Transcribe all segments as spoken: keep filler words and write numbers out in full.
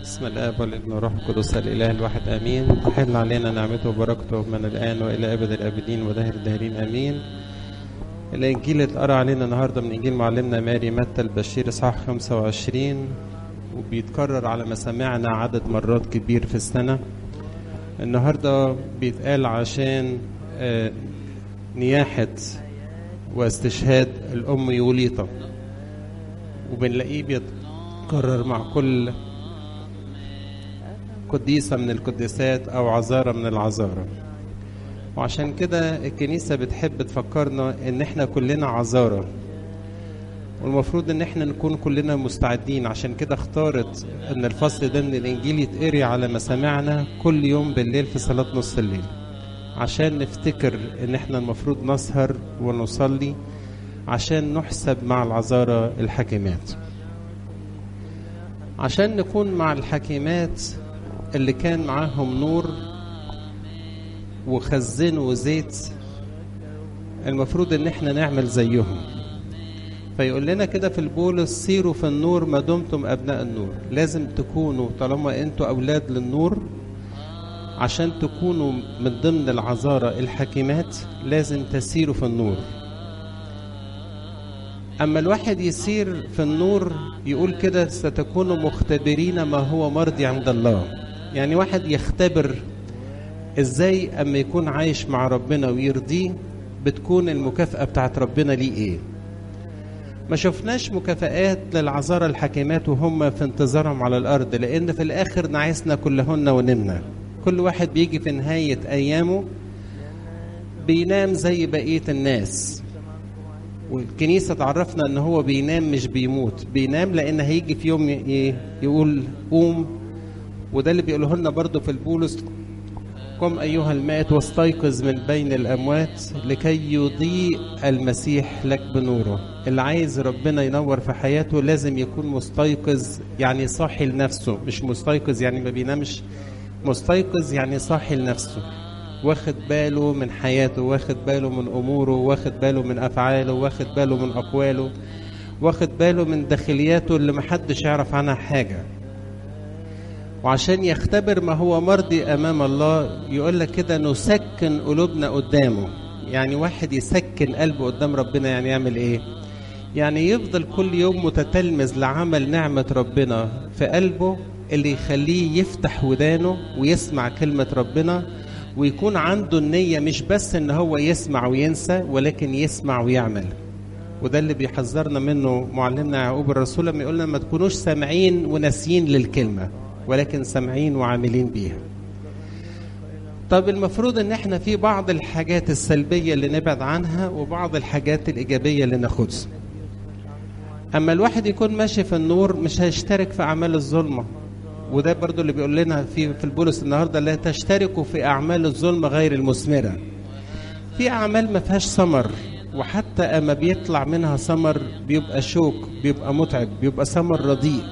بسم الآب والابن والروح القدس الإله الواحد آمين. تحل علينا نعمته وبركته من الآن وإلى أبد الآبدين ودهر الداهرين آمين. الإنجيل اللي اتقرأ علينا النهارده من إنجيل معلمنا ماري متى البشير إصحاح خمسة وعشرين، وبيتكرر على مسامعنا عدد مرات كبير في السنة. النهارده بيتقال عشان آه نياحة واستشهاد الأم يوليطة، وبنلاقيه بيتكرر مع كل قديسة من القديسات أو عذارة من العذارة. وعشان كده الكنيسة بتحب تفكرنا إن إحنا كلنا عذارة، والمفروض إن إحنا نكون كلنا مستعدين. عشان كده اختارت إن الفصل ده من الإنجيل يتقري على مسامعنا كل يوم بالليل في صلاة نص الليل، عشان نفتكر إن إحنا المفروض نسهر ونصلي عشان نحسب مع العذارة الحكيمات، عشان نكون مع الحكيمات اللي كان معاهم نور وخزنوا زيت. المفروض ان احنا نعمل زيهم. فيقول لنا كده في البولس: سيروا في النور ما دمتم ابناء النور. لازم تكونوا طالما انتوا اولاد للنور، عشان تكونوا من ضمن العذارى الحكيمات لازم تسيروا في النور. اما الواحد يسير في النور يقول كده: ستكونوا مختبرين ما هو مرضي عند الله. يعني واحد يختبر ازاي اما يكون عايش مع ربنا ويرضيه بتكون المكافأة بتاعت ربنا ليه ايه. ما شفناش مكافآت للعذارى الحكيمات وهم في انتظارهم على الارض، لان في الاخر نعسنا كلهن ونمنا. كل واحد بيجي في نهاية ايامه بينام زي بقية الناس، والكنيسة تعرفنا ان هو بينام مش بيموت. بينام لان هيجي في يوم يقول قوم، وده اللي بيقوله لنا برضو في البولس: قم أيها المائت واستيقظ من بين الأموات لكي يضيء المسيح لك بنوره. اللي عايز ربنا ينور في حياته لازم يكون مستيقظ، يعني صاحي لنفسه، مش مستيقظ يعني ما بينامش، مستيقظ يعني صاحي لنفسه، واخد باله من حياته، واخد باله من أموره، واخد باله من أفعاله، واخد باله من أقواله، واخد باله من داخلياته اللي محدش يعرف عنها حاجة. وعشان يختبر ما هو مرضي أمام الله يقول لك كده: نسكن قلوبنا قدامه. يعني واحد يسكن قلبه قدام ربنا يعني يعمل إيه؟ يعني يفضل كل يوم متتلمذ لعمل نعمة ربنا في قلبه اللي يخليه يفتح ودانه ويسمع كلمة ربنا، ويكون عنده النية مش بس إن هو يسمع وينسى، ولكن يسمع ويعمل. وده اللي بيحذرنا منه معلمنا يعقوب الرسول لما يقولنا: ما تكونوش سامعين وناسيين للكلمة، ولكن سامعين وعاملين بيها. طب المفروض ان احنا في بعض الحاجات السلبية اللي نبعد عنها وبعض الحاجات الإيجابية اللي ناخدها. اما الواحد يكون ماشي في النور مش هيشترك في أعمال الظلمة، وده برضو اللي بيقول لنا في في البولس النهاردة: لا تشتركوا في أعمال الظلمة غير المثمرة. في أعمال ما فيهاش ثمر، وحتى اما بيطلع منها ثمر بيبقى شوك، بيبقى متعب، بيبقى ثمر رديء.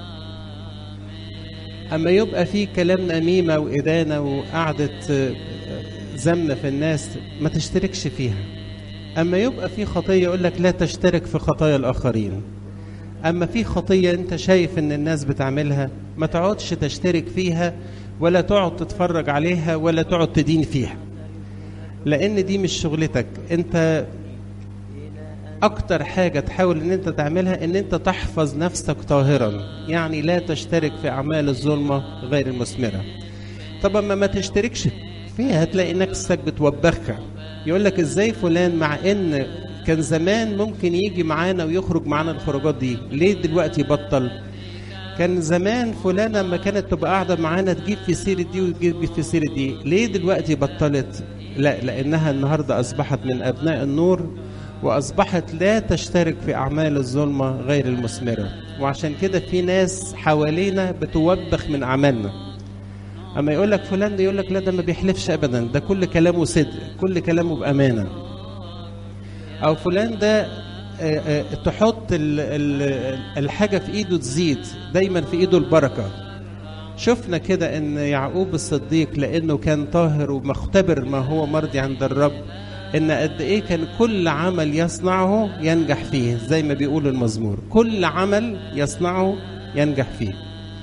أما يبقى في كلام نميمة وإدانة وقعدة زمنة في الناس ما تشتركش فيها. أما يبقى في خطية يقول لك: لا تشترك في خطايا الآخرين. أما في خطية أنت شايف أن الناس بتعملها ما تقعدش تشترك فيها، ولا تقعد تتفرج عليها، ولا تقعد تدين فيها، لأن دي مش شغلتك. أنت أكتر حاجة تحاول أن أنت تعملها أن أنت تحفظ نفسك طاهرا، يعني لا تشترك في أعمال الظلمة غير المثمرة. طب أما ما تشتركش فيها هتلاقي نفسك بتوبخها. يقول لك: إزاي فلان مع أن كان زمان ممكن يجي معانا ويخرج معانا الخروجات دي، ليه دلوقتي بطل؟ كان زمان فلانة لما كانت تبقى قاعدة معانا تجيب في سيرة دي وتجيب في سيرة دي، ليه دلوقتي بطلت؟ لا، لأنها النهاردة أصبحت من أبناء النور، وأصبحت لا تشترك في أعمال الظلمة غير المثمرة. وعشان كده في ناس حوالينا بتوبخ من أعمالنا. أما يقول لك فلان ده، يقول لك: لا ده ما بيحلفش أبدا، ده كل كلامه صدق، كل كلامه بأمانة. أو فلان ده تحط الحاجة في إيده تزيد، دايما في إيده البركة. شفنا كده أن يعقوب الصديق لأنه كان طاهر ومختبر ما هو مرضي عند الرب، إن قد إيه كان كل عمل يصنعه ينجح فيه، زي ما بيقول المزمور: كل عمل يصنعه ينجح فيه.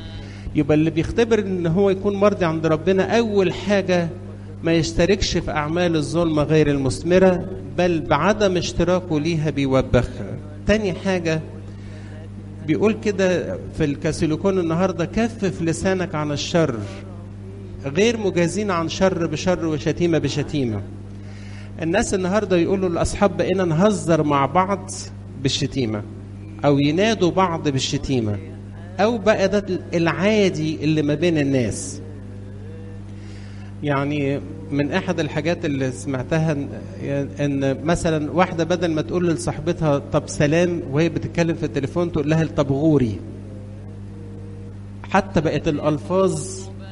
يبقى اللي بيختبر ان هو يكون مرضي عند ربنا اول حاجة ما يشتركش في اعمال الظلم غير المثمرة، بل بعدم اشتراكه ليها بيوبخها. تاني حاجة بيقول كده في الكاسيليكون النهاردة: كفف لسانك عن الشر، غير مجازين عن شر بشر وشتيمة بشتيمة. الناس النهاردة يقولوا للأصحاب بقينا نهزر مع بعض بالشتيمة، أو ينادوا بعض بالشتيمة، أو بقى ده العادي اللي ما بين الناس. يعني من أحد الحاجات اللي سمعتها إن مثلا واحدة بدل ما تقول لصاحبتها طب سلام وهي بتتكلم في التليفون تقول لها طب غوري. حتى بقت الألفاظ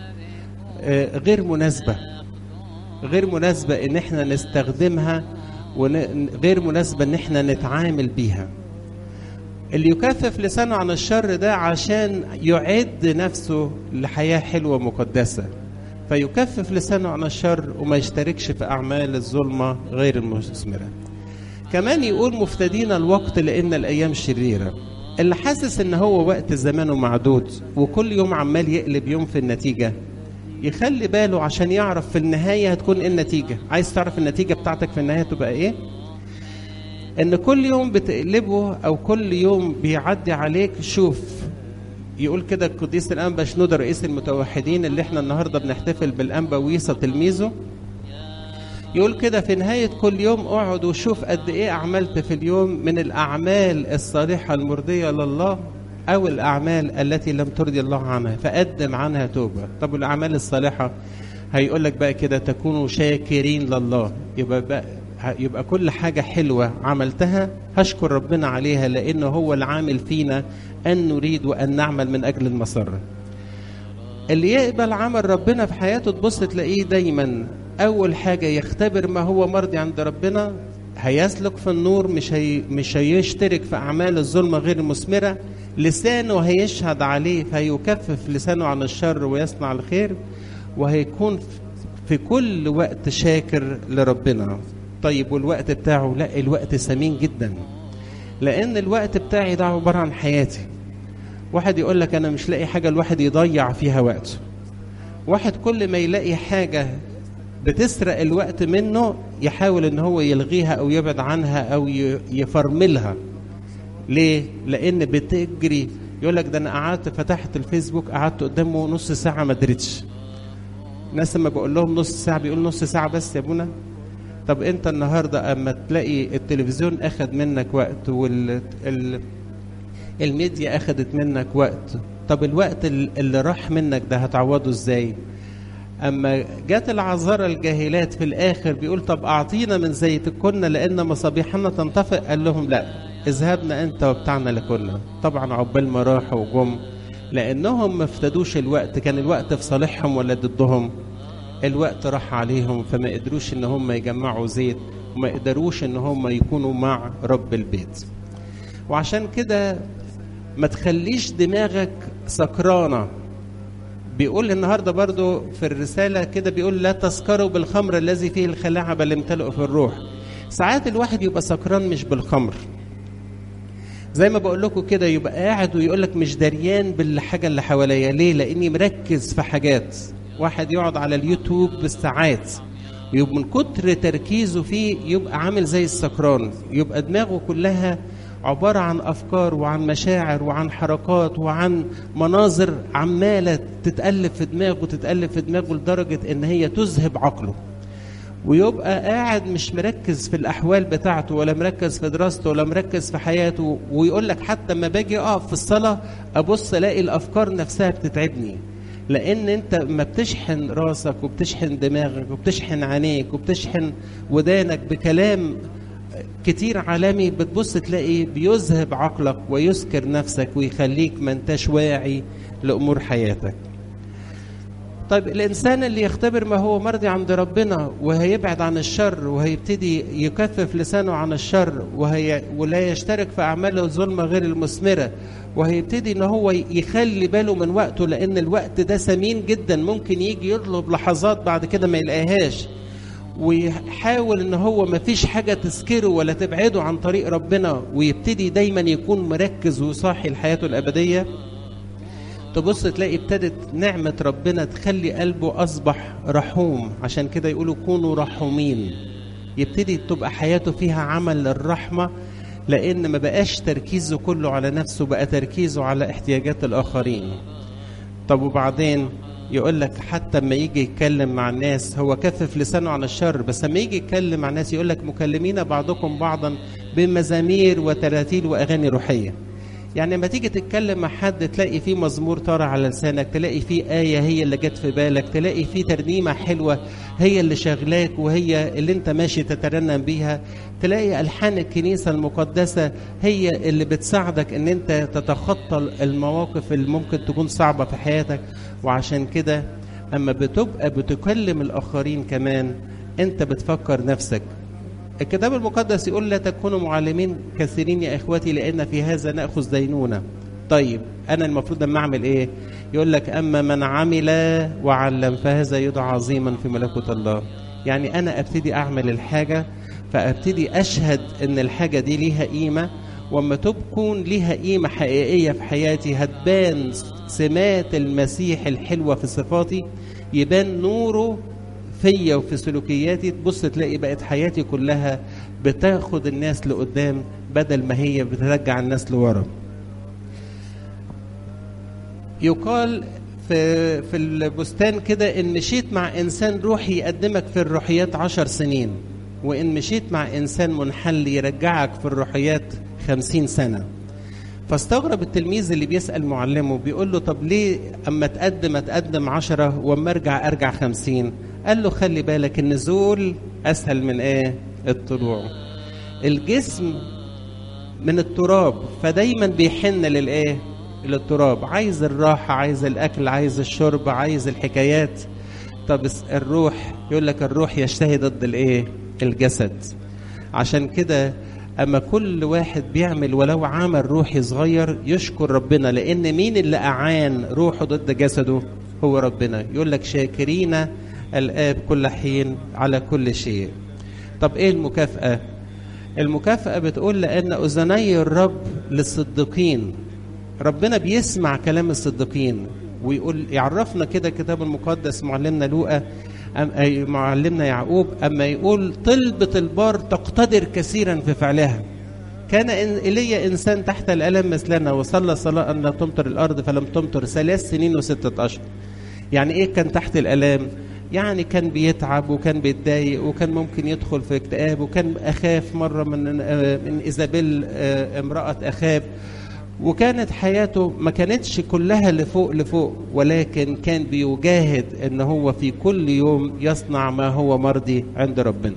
غير مناسبة، غير مناسبة إن إحنا نستخدمها، وغير مناسبة إن إحنا نتعامل بيها. اللي يكفف لسانه عن الشر ده عشان يعد نفسه لحياة حلوة مقدسة، فيكفف لسانه عن الشر وما يشتركش في أعمال الظلمة غير المثمرة. كمان يقول مفتدين الوقت لأن الأيام شريرة. اللي حاسس إن هو وقت زمانه معدود وكل يوم عمال يقلب يوم في النتيجة، يخلي باله عشان يعرف في النهاية هتكون إيه النتيجة. عايز تعرف النتيجة بتاعتك في النهاية تبقى إيه؟ إن كل يوم بتقلبه أو كل يوم بيعدي عليك. شوف، يقول كده القديس الأنبا شنودة رئيس المتوحدين اللي احنا النهاردة بنحتفل بالأنبا ويصة تلميذه، يقول كده في نهاية كل يوم اقعد وشوف قد ايه عملت في اليوم من الأعمال الصالحة المرضية لله أو الأعمال التي لم ترضي الله عنها، فقدم عنها توبة. طب الأعمال الصالحة هيقول لك بقى كده تكونوا شاكرين لله. يبقى بقى يبقى كل حاجة حلوة عملتها هشكر ربنا عليها، لأنه هو العامل فينا أن نريد وأن نعمل من أجل المسرة. اللي يقبل عمل ربنا في حياته تبص تلاقيه دايما أول حاجة يختبر ما هو مرضي عند ربنا، هيسلك في النور، مش هي مش هيشترك في أعمال الظلمة غير المثمرة. لسانه هيشهد عليه فيكفف لسانه عن الشر ويصنع الخير، وهيكون في كل وقت شاكر لربنا. طيب والوقت بتاعه؟ لا، الوقت ثمين جدا، لأن الوقت بتاعي ده عبارة عن حياتي. واحد يقول لك أنا مش لاقي حاجة الواحد يضيع فيها وقته. واحد كل ما يلاقي حاجة بتسرق الوقت منه يحاول ان هو يلغيها او يبعد عنها او يفرملها. ليه؟ لان بتجري. يقول لك ده انا قعدت فتحت الفيسبوك قعدت قدامه نص ساعة ما دريتش. ناس لما بقول لهم نص ساعة بيقول نص ساعة بس يا ابونا. طب انت النهاردة اما تلاقي التلفزيون اخد منك وقت والميديا اخدت منك وقت، طب الوقت اللي راح منك ده هتعوضه ازاي؟ أما جات العذارى الجاهلات في الآخر بيقول طب أعطينا من زيتكن لأن مصابيحنا تنطفئ. قال لهم لا، اذهبنا أنت وبتاعنا لكنا. طبعا عقبال ما راحوا وجم، لأنهم ما افتدوش الوقت. كان الوقت في صالحهم ولا ضدهم؟ الوقت راح عليهم، فما قدروش إن هم يجمعوا زيت وما قدروش إن هم يكونوا مع رب البيت. وعشان كده ما تخليش دماغك سكرانة. بيقول النهاردة برضو في الرسالة كده بيقول لا تسكروا بالخمر الذي فيه الخلاعة بل امتلئوا في الروح. ساعات الواحد يبقى سكران مش بالخمر، زي ما بقول لكم كده، يبقى قاعد ويقول لك مش دريان بالحاجة اللي حواليا. ليه؟ لأني مركز في حاجات. واحد يقعد على اليوتيوب بالساعات، يبقى من كتر تركيزه فيه يبقى عامل زي السكران، يبقى دماغه كلها عبارة عن أفكار وعن مشاعر وعن حركات وعن مناظر عمالة تتألف في دماغه تتألف في دماغه لدرجة إن هي تذهب عقله، ويبقى قاعد مش مركز في الأحوال بتاعته ولا مركز في دراسته ولا مركز في حياته. ويقول لك حتى ما باجي أقف في الصلاة أبص ألاقي الأفكار نفسها بتتعبني، لأن أنت ما بتشحن راسك وبتشحن دماغك وبتشحن عينيك وبتشحن ودانك بكلام كتير عالمي، بتبص تلاقي بيذهب عقلك ويسكر نفسك ويخليك ما انتش واعي لأمور حياتك. طيب الإنسان اللي يختبر ما هو مرضي عند ربنا وهيبعد عن الشر وهيبتدي يكفف لسانه عن الشر وهي ولا يشترك في أعمال الظلمة غير المثمرة، وهيبتدي ان هو يخلي باله من وقته، لأن الوقت ده ثمين جدا. ممكن يجي يطلب لحظات بعد كده ما يلاقيهاش، ويحاول ان هو ما فيش حاجة تسكره ولا تبعده عن طريق ربنا، ويبتدي دايما يكون مركز وصاحي لحياته الأبدية. تبص تلاقي ابتدت نعمة ربنا تخلي قلبه أصبح رحوم. عشان كده يقولوا كونوا رحومين. يبتدي تبقى حياته فيها عمل للرحمة، لأن ما بقاش تركيزه كله على نفسه، بقى تركيزه على احتياجات الآخرين. طب وبعدين يقول لك حتى لما يجي يتكلم مع الناس هو كفف لسانه عن الشر، بس لما يجي يتكلم مع الناس يقول لك مكلمين بعضكم بعضا بمزامير وتراتيل وأغاني روحية. يعني لما تيجي تتكلم مع حد تلاقي فيه مزمور طارع على لسانك، تلاقي فيه آية هي اللي جت في بالك، تلاقي فيه ترنيمة حلوة هي اللي شغلاك وهي اللي انت ماشي تترنم بيها، تلاقي ألحان الكنيسة المقدسة هي اللي بتساعدك ان انت تتخطى المواقف اللي ممكن تكون صعبة في حياتك. وعشان كده اما بتبقى بتكلم الآخرين كمان انت بتفكر نفسك. الكتاب المقدس يقول لا تكونوا معلمين كثيرين يا إخوتي لأن في هذا نأخذ دينونة. طيب أنا المفروض أما أعمل إيه؟ يقول لك أما من عمل وعلم فهذا يدعى عظيما في ملكوت الله. يعني أنا أبتدي أعمل الحاجة، فأبتدي أشهد أن الحاجة دي ليها قيمة، وما تكون ليها قيمة حقيقية في حياتي هتبان سمات المسيح الحلوة في صفاتي، يبان نوره فيا وفي سلوكياتي. تبص تلاقي بقت حياتي كلها بتاخد الناس لقدام بدل ما هي بترجع الناس لورا. يقال في في البستان كده ان مشيت مع انسان روحي يقدمك في الروحيات عشر سنين، وان مشيت مع انسان منحل يرجعك في الروحيات خمسين سنة. فاستغرب التلميذ اللي بيسأل معلمه بيقول له طب ليه اما تقدم اتقدم عشرة واما ارجع ارجع خمسين؟ قال له خلي بالك النزول اسهل من ايه؟ الطلوع. الجسم من التراب فدايما بيحن للايه؟ للتراب، عايز الراحة، عايز الاكل، عايز الشرب، عايز الحكايات. طب الروح يقول لك الروح يشتهي ضد الايه؟ الجسد. عشان كده اما كل واحد بيعمل ولو عمل روحي صغير يشكر ربنا، لان مين اللي اعان روحه ضد جسده؟ هو ربنا. يقول لك شاكرين الآب كل حين على كل شيء. طب ايه المكافأة؟ المكافأة بتقول لأن أذني الرب للصديقين. ربنا بيسمع كلام الصديقين ويقول يعرفنا كده كتاب المقدس معلمنا لوقا أم أي معلمنا يعقوب أما يقول طلبة البار تقتدر كثيرا في فعلها. كان إن إلي إنسان تحت الألم مثلنا وصلى صلاة أن لا تمطر الأرض فلم تمطر ثلاث سنين وستة أشهر. يعني إيه كان تحت الألم؟ يعني كان بيتعب وكان بيتضايق وكان ممكن يدخل في اكتئاب، وكان أخاف مرة من من إيزابيل امرأة أخاب، وكانت حياته ما كانتش كلها لفوق لفوق، ولكن كان بيجاهد ان هو في كل يوم يصنع ما هو مرضي عند ربنا.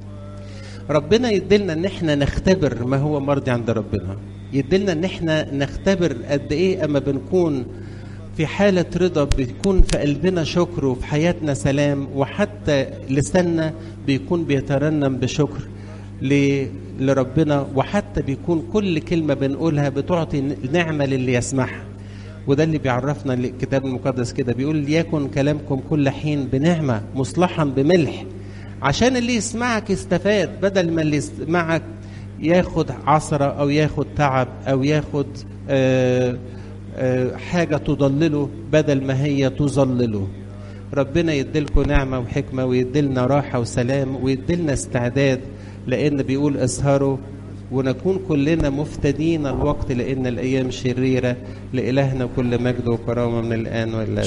ربنا يدلنا ان احنا نختبر ما هو مرضي عند ربنا، يدلنا ان احنا نختبر قد ايه اما بنكون في حالة رضا بيكون في قلبنا شكر وفي حياتنا سلام، وحتى لساننا بيكون بيترنم بشكر لربنا، وحتى بيكون كل كلمة بنقولها بتعطي نعمة للي يسمعها. وده اللي بيعرفنا الكتاب المقدس كده، بيقول ليكن كلامكم كل حين بنعمة مصلحا بملح، عشان اللي يسمعك يستفاد، بدل ما اللي يسمعك ياخد عصرة أو ياخد تعب أو ياخد آآ آآ حاجة تضلله بدل ما هي تظلله. ربنا يدلكم نعمة وحكمة ويدلنا راحة وسلام ويدلنا استعداد، لأن بيقول اسهروا ونكون كلنا مفتدين الوقت لأن الأيام شريرة. لإلهنا كل مجد وكرامة من الآن والآن.